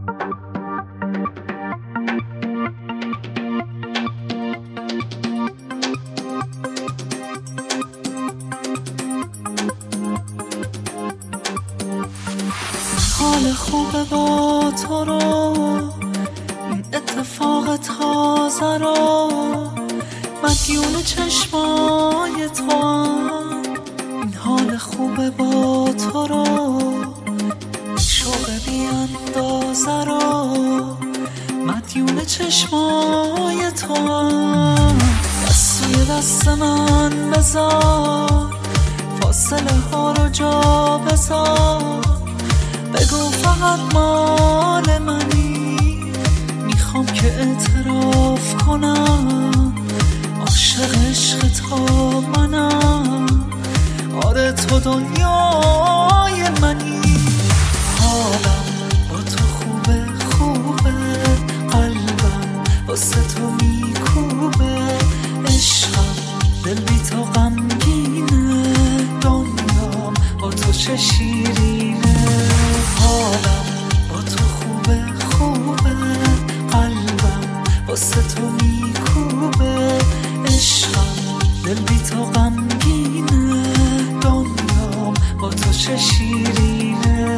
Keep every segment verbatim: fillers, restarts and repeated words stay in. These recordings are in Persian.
حال خوبه با تو رو، این اتفاق تازه رو، مدیون چشمای تو هم. این حال خوبه با تو رو، این شوق بی اندازه رو، مدیون چشمای تو هم. دست روی دست من بذار، فاصله ها رو جا بذار، بگو فقط مال منی، میخوام که اعتراف کنم عاشق عشق تا منم. آره تو دنیای منی، حالم با تو خوبه خوبه، قلبم واسه تو میکوبه، عشقم دل بی تو غمگینه، دنیام با تو چه شیرینه. حالم با تو خوبه خوبه، قلبم واسه تو میکوبه، عشقم دل بی تو غمگینه، دنیام با تو چه شیرینه.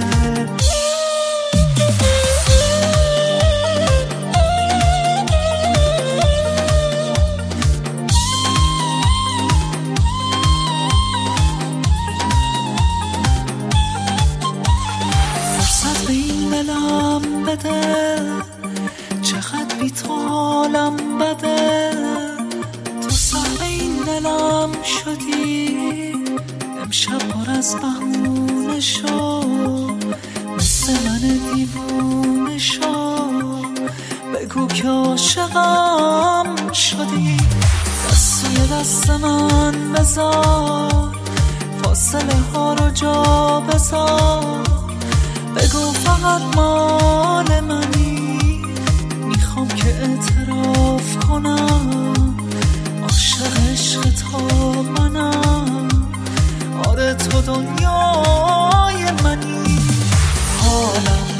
دلم بده، چقدر بی تو حالم بده، تو سهم این دلم شدی، امشب پر از بهونه شو، مثل من دیوونه شو، بگو که عاشقم شدی. دست روی دست من بذار، فاصله ها رو جا بذار، بگو فقط مال منی، میخوام که اعتراف کنم عاشق عشق تا منم. آره تو دنیای منی، حالم